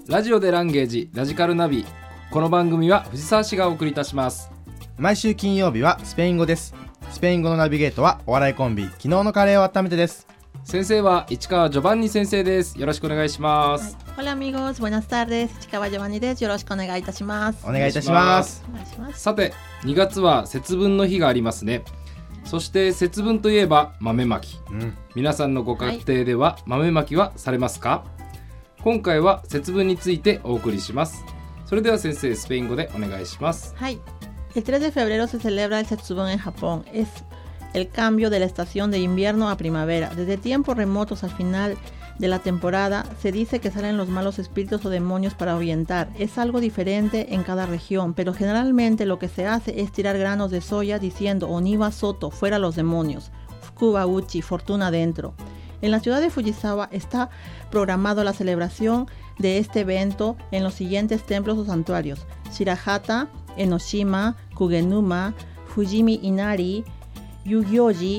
ラジオでランゲージラジカルナビ。この番組は藤沢市がお送りいたします。 毎週金曜日はスペイン語です。スペイン語のナビゲートはお笑いコンビ昨日のカレーを温めてです。 先生は市川ジョバンニ先生です。よろしくお願いします。 Hola amigos, buenas tardes. 市川ジョバンニです。よろしくお願いいたします。 お願いいたします。 さて、2月は節分の日がありますね。そして節分といえば豆まき、皆さんのご家庭では豆まきはされますか？今回は節分についてお送りします。それでは先生、スペイン語でお願いします。 はい。El 3 de febrero se celebra el Setsubun en Japón. Es el cambio de la estación de invierno a primavera. Desde tiempos remotos al final de la temporada se dice que salen los malos espíritus o demonios para ahuyentar. Es algo diferente en cada región, pero generalmente lo que se hace es tirar granos de soya diciendo Oniwa Soto, fuera los demonios, Fukuba Uchi, fortuna dentro. En la ciudad de Fujisawa está programado la celebración de este evento en los siguientes templos o santuarios: Shirahata, Enoshima, Kugenuma, Fujimi Inari, Yugyoji,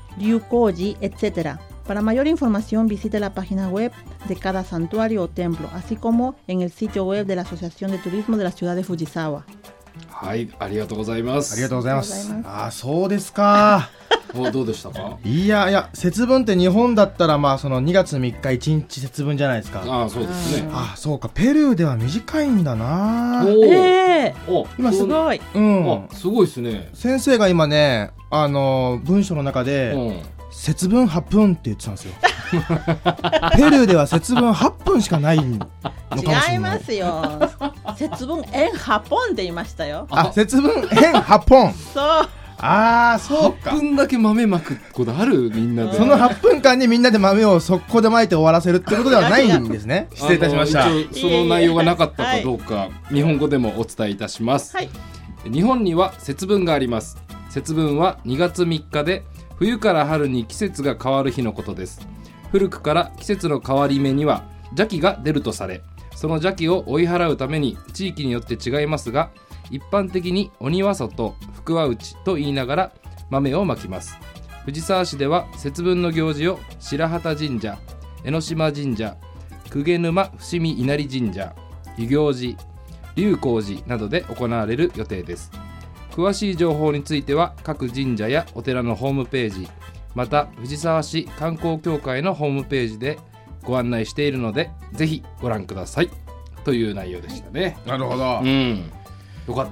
Ryukoji, etc. Para mayor información visite la página web de cada santuario o templo, así como en el sitio web de la Asociación de Turismo de la ciudad de Fujisawa. はい、ありがとうございます。 ありがとうございます。あ、そうですか。 どうでしたか？ いや節分って日本だったらその2月3日1日節分じゃないですか。 そうですね。 そうか、ペルーでは短いんだな。 今すごい。 すごいですね。 先生が今ね、文章の中で、節分8分って言ってたんですよ。ペルーでは節分8分しかないのかもしれない。 違いますよ。節分en Japónって言いましたよ。 節分en Japón。 そう。 そうか。 8分だけ豆まくことある？みんなで。 その8分間にみんなで豆を速攻でまいて終わらせるってことではないんですね。失礼いたしました。 その内容がなかったかどうか、日本語でもお伝えいたします。はい、日本には節分があります。節分は2月3日で冬から春に季節が変わる日のことです。古くから季節の変わり目には邪気が出るとされ、その邪気を追い払うために地域によって違いますが、一般的に鬼は外、福は内と言いながら豆をまきます。藤沢市では節分の行事を白旗神社、江ノ島神社、鵠沼伏見稲荷神社、遊行寺、龍光寺などで行われる予定です。詳しい情報については各神社やお寺のホームページ、また藤沢市観光協会のホームページでご案内しているので、ぜひご覧くださいという内容でしたね。 なるほど。 よかった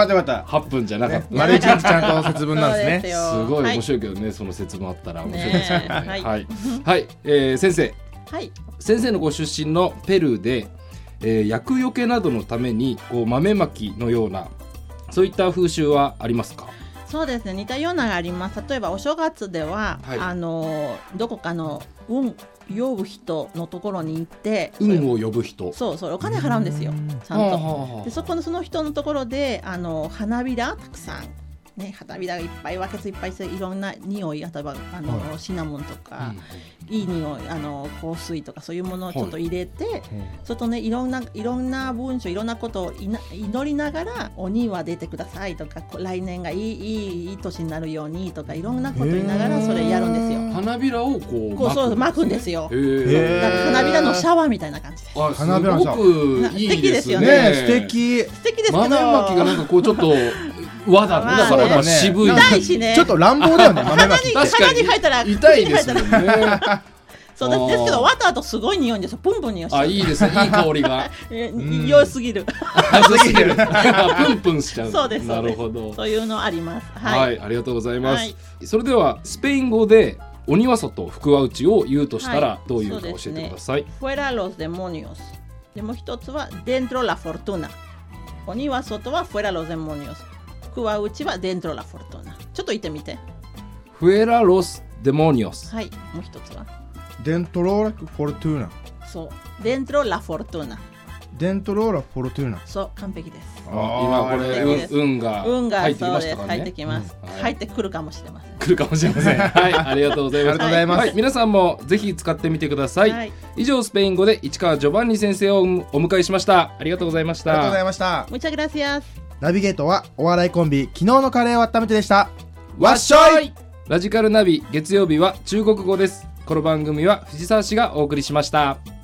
。8分じゃなかった。 丸1日ちゃんと節分なんですね。 すごい面白いけどね、その節分あったら面白いですよね。はい、先生。先生のご出身のペルーで、厄除けなどのために豆まきのようなそういった風習はありますか？ そうですね、似たようなのがあります。例えばお正月では、どこかの運呼ぶ人のところに行って、 運を呼ぶ人、 そうお金払うんですよ、ちゃんと。でその人のところで花びらたくさんね、花びらがいっぱい分けついっぱいして、いろんな匂い、例えばシナモンとか、いい匂い、香水とかそういうものをちょっと入れて、それとね、いろんな文章、いろんなことを祈りながら、鬼は出てくださいとか、来年がいい年になるようにとか、いろんなこと言いながらそれやるんですよ。 花びらを巻くんですよ。だから花びらのシャワーみたいな感じです。 花びらのシャワー、いいですよね。素敵ですけど、 豆まきがなんかちょっっと和だね。だから渋い。 痛いしね。 ちょっと乱暴だよね。豆まき。 鼻に入ったら痛いですもんね。 そうですけど、終わった後すごい匂いんですよ。プンプン匂いしてる。 いいですね。いい香りが。 良すぎる。 プンプンしちゃう。 そうです。 なるほど。 そういうのあります。 はい、ありがとうございます。それではスペイン語で鬼は外、福は内を言うとしたらどういうか教えてください。 Fuera los demonios。でも一つは dentro la fortuna。鬼は外は fuera los demonios。福は内は dentro la fortuna。ちょっと言ってみて。 Fuera los demonios。 はい、もう一つは dentro la fortuna。 そう、dentro la fortuna。 dentro la fortuna。 そう、完璧です。 今これ運が入ってきましたからね。 入ってきます。入ってくるかもしれません。 来るかもしれません。はい、ありがとうございます。 ありがとうございます。 皆さんもぜひ使ってみてください。以上、スペイン語で市川ジョバンニ先生をお迎えしました。ありがとうございました。 ありがとうございました。 Muchas gracias。 ナビゲートはお笑いコンビ昨日のカレーを温めてでした。 わっしょい。ラジカルナビ月曜日は中国語です。この番組は藤沢市がお送りしました。